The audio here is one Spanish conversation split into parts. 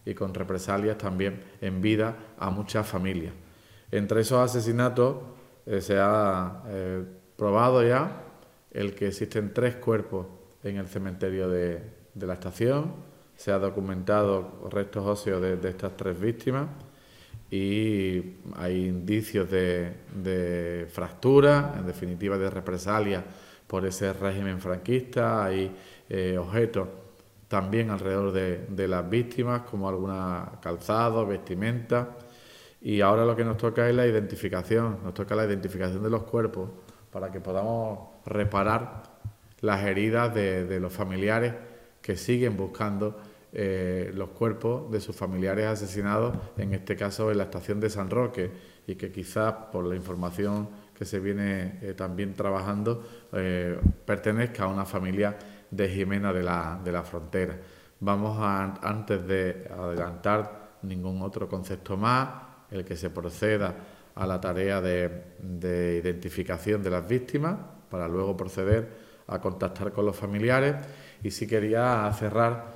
y con represalias también en vida a muchas familias. Entre esos asesinatos se ha probado ya el que existen 3 cuerpos en el cementerio de la estación, se ha documentado restos óseos de estas 3 víctimas y hay indicios de fractura, en definitiva de represalia por ese régimen franquista, hay objetos también alrededor de las víctimas, como alguna calzado, vestimenta, y ahora lo que nos toca es la identificación, nos toca la identificación de los cuerpos para que podamos reparar las heridas de los familiares que siguen buscando los cuerpos de sus familiares asesinados, en este caso en la estación de San Roque, y que quizás por la información que se viene también trabajando pertenezca a una familia de Jimena de la Frontera. Vamos antes de adelantar ningún otro concepto más, el que se proceda a la tarea de identificación de las víctimas para luego proceder a contactar con los familiares, y sí quería cerrar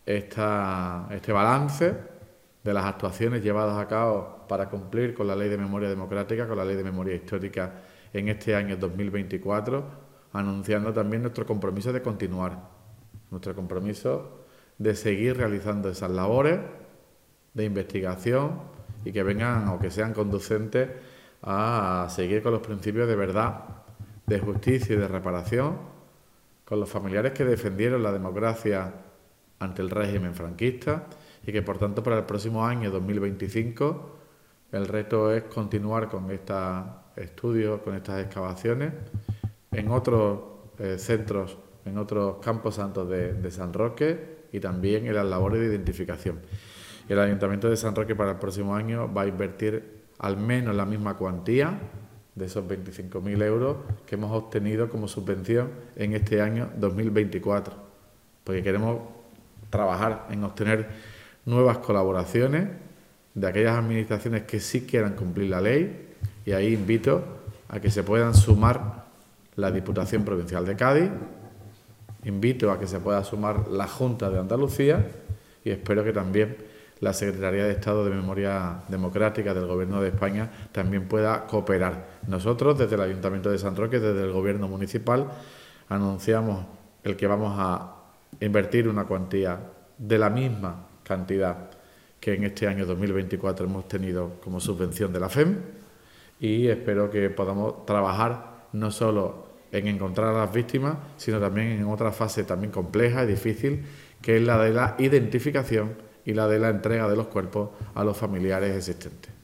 este balance de las actuaciones llevadas a cabo para cumplir con la Ley de Memoria Democrática, con la Ley de Memoria Histórica en este año 2024, anunciando también nuestro compromiso de continuar, nuestro compromiso de seguir realizando esas labores de investigación y que vengan o que sean conducentes a seguir con los principios de verdad, de justicia y de reparación, con los familiares que defendieron la democracia ante el régimen franquista, y que por tanto para el próximo año 2025 el reto es continuar con estos estudios, con estas excavaciones en otros centros, en otros campos santos de San Roque, y también en las labores de identificación. El Ayuntamiento de San Roque para el próximo año va a invertir al menos la misma cuantía de esos 25.000 euros que hemos obtenido como subvención en este año 2024, porque queremos trabajar en obtener nuevas colaboraciones de aquellas administraciones que sí quieran cumplir la ley, y ahí invito a que se puedan sumar la Diputación Provincial de Cádiz, invito a que se pueda sumar la Junta de Andalucía, y espero que también la Secretaría de Estado de Memoria Democrática del Gobierno de España también pueda cooperar. Nosotros, desde el Ayuntamiento de San Roque, desde el Gobierno Municipal, anunciamos el que vamos a invertir una cuantía de la misma cantidad que en este año 2024 hemos tenido como subvención de la FEM, y espero que podamos trabajar no solo en encontrar a las víctimas, sino también en otra fase también compleja y difícil, que es la de la identificación y la de la entrega de los cuerpos a los familiares existentes.